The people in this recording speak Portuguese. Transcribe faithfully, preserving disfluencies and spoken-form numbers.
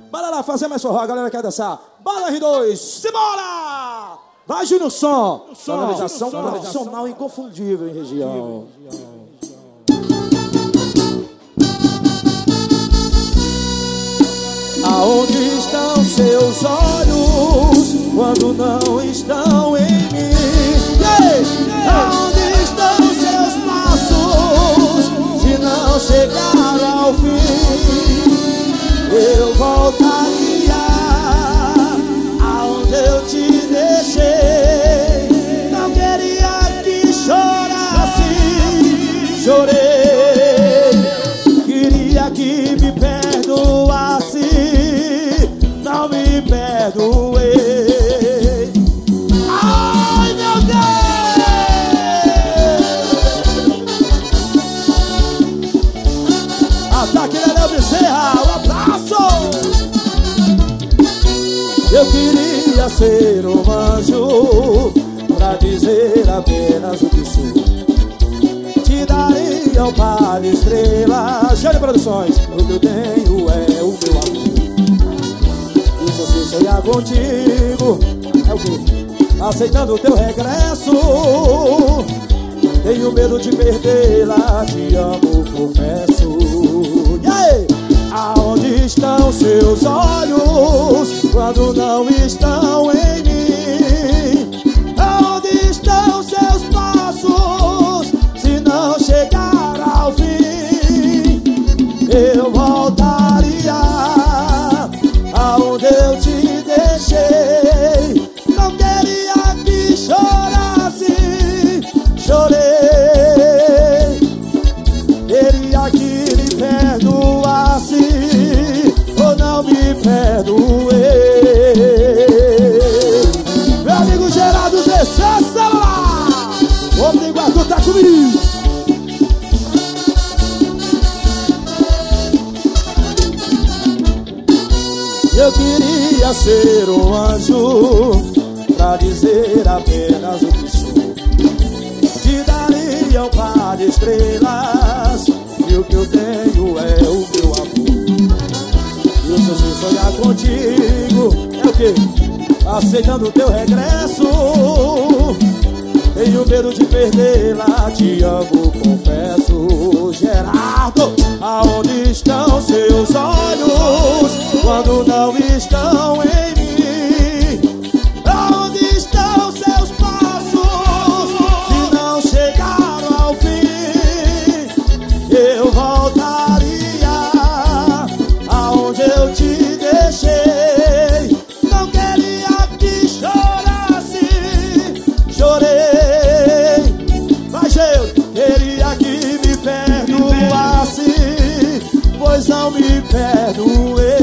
Bora lá fazer mais forró, a galera quer dançar. Bora, R dois, simbora! Vai, Júnior Som. Sonorização profissional inconfundível em região. Aonde estão seus olhos quando não estão em mim? Yeah! Aonde estão seus passos se não chegar ao fim? Eu voltaria aonde eu te deixei. Não queria que chorasse, chorei. Queria que me perdoasse, não me perdoei. Ai, meu Deus! Ataque Léo Bezerra, um abraço! Eu queria ser um anjo pra dizer apenas o que sou. Te daria um par de estrelas. Jânio Produções. O que eu tenho é o meu amor. E se você sonhar contigo, é o quê? Aceitando o teu regresso. Tenho medo de perdê-la. Te amo, confesso. Yeah! Aonde estão seus olhos quando não estão em mim? Aonde estão seus passos se não chegar ao fim? Eu voltaria aonde eu te deixei. Não queria que chorasse, chorei. Queria que me perdoasse, ou não me perdoei. Meu amigo Geraldo Zé Celular, o homem do Iguatu tá comigo. Eu queria ser um anjo pra dizer apenas o que sou. Te daria um par de estrelas, e o que eu tenho é o meu amor. E se eu sonhar contigo, é o quê? Aceitando o teu regresso. Tenho medo de perdê-la, te amo, confesso. Gerardo, aonde estão seus olhos quando não estão em mim? Aonde estão seus passos se não chegaram ao fim? Eu voltaria aonde eu te deixei. Não queria que chorasse, chorei. Mas eu queria que me perdoasse, pois não me perdoei.